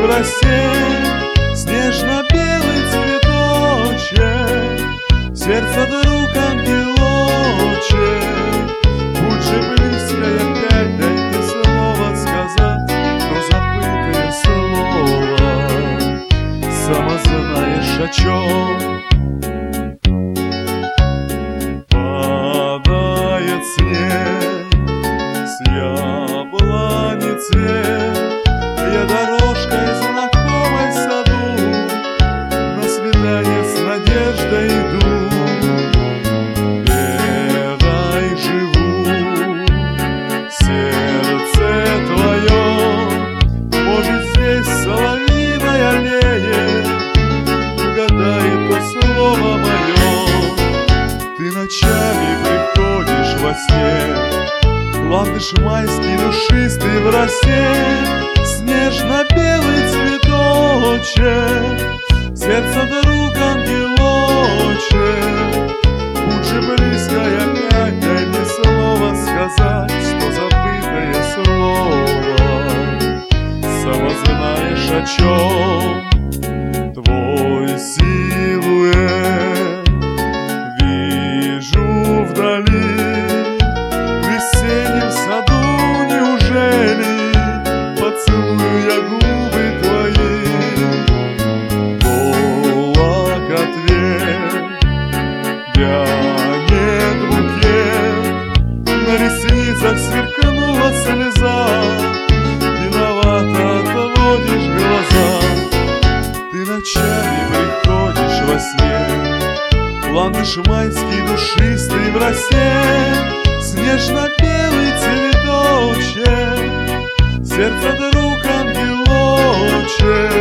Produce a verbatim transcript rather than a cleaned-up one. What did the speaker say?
росе, снежно-белый цветочек, сердце друг ангелочек. Будь же близко и опять дай мне слово сказать, но забытое слово сама знаешь о чем. Падает снег с яблони цвет, я дорожкой знакомой в саду на свидание с надеждой иду. Бегай, живу, сердце твое, может, здесь соловьиной аллее угадает то слово мое. Ты ночами приходишь во сне, ландыш майский душистый в росе, снежно-белый цветочек, сердце друг ангелочек. Будь же близко и опять дай мне слово сказать, что забытое слово сама знаешь о чем. Твой силуэт вижу вдали, в весеннем саду неужели поцелую я губы твои. Полок ответ, вянет букет, на ресницах сверкнула слеза, виновато отводишь глаза. Ты ночами приходишь во сне, ландыш майский душистый в росе, снежно-белый цветочек, сердце друг ангелочек.